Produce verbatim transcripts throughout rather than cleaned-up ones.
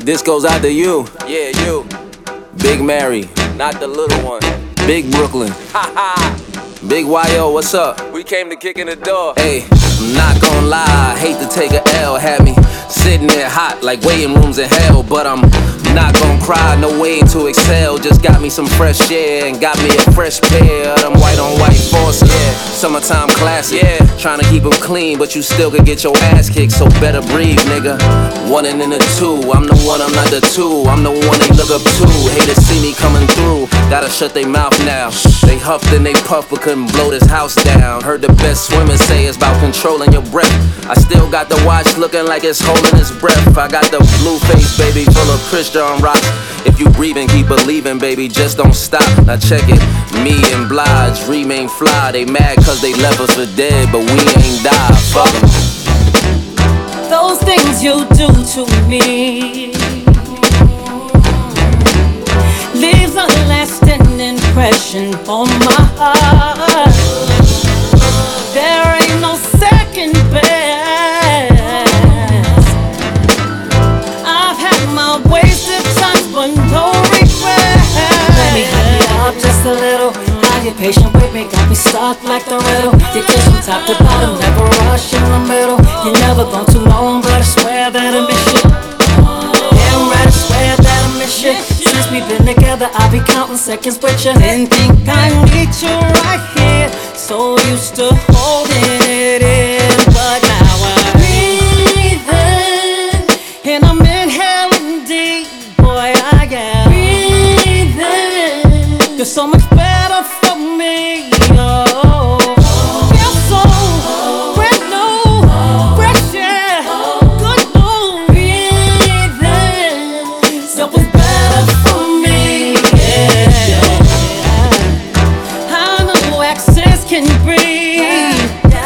This goes out to you. Yeah, you. Big Mary. Not the little one. Big Brooklyn. Ha ha. Big Y O, what's up? We came to kick in the door. Hey, I'm not gonna lie, I hate to take a L. Had me sitting there hot like waiting rooms in hell. But I'm not gonna cry, no way to excel. Just got me some fresh air and got me a fresh pair of them white on white forces. Yeah, summertime classic. Yeah, trying to keep them clean, but you still could get your ass kicked. So better breathe, nigga. One and in the two. I'm the one, I'm not the two. I'm the one they look up to. Haters see me coming through. Gotta shut their mouth now. They huffed and they puffed but couldn't blow this house down. Heard the best swimmers say it's about controlling your breath. I still got the watch looking like it's holding its breath. I got the blue face, baby, full of Christian rocks. If you breathing, keep believing, baby, just don't stop. Now check it, me and Blige remain fly. They mad cause they left us for dead, but we ain't died, fuck 'em. Those things you do to me leaves a lasting impression on my heart. There ain't no second best. I've had my wasted times, but no regrets. Let me hype you up just a little. Now you're patient with me, got me stuck like the riddle. You kiss from top to bottom, never rush in the middle. You never gone too long, but I swear that I miss you. Damn right, I swear that I miss you. Since we've been together, I'll be counting seconds with you. Didn't think I need you right here, so used to holding it in, but now I'm breathing, and I'm inhaling deep. Boy, I am breathing. You're so much better for me. Oh, feel so brand new, fresh air, good mood. Breathing, something's better for me. Yeah, I know access can breathe.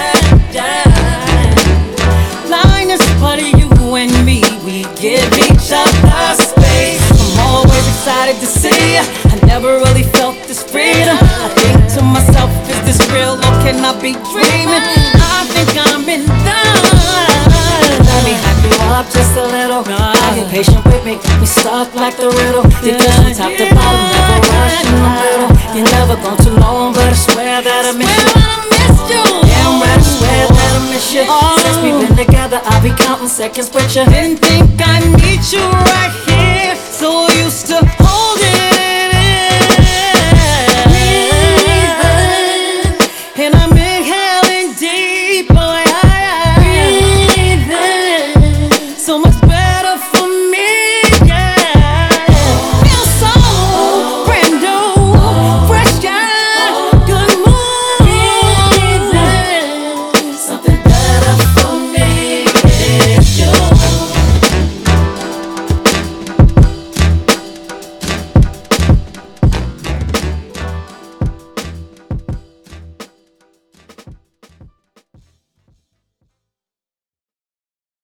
Blindness, but you and me, we give each other space. I'm always excited to see you. I never really felt this freedom. I think to myself, is this real or can I be dreaming? I think I'm in love. Let me hype you up just a little. Are you patient with me? Got me stuck like the riddle. You kiss from top to bottom, never rush in the middle. You never gone too long, but I swear that I miss you. Damn right, I swear that I miss you. Since we've been together, I'll be counting seconds with you. Didn't think I need you right here, so used to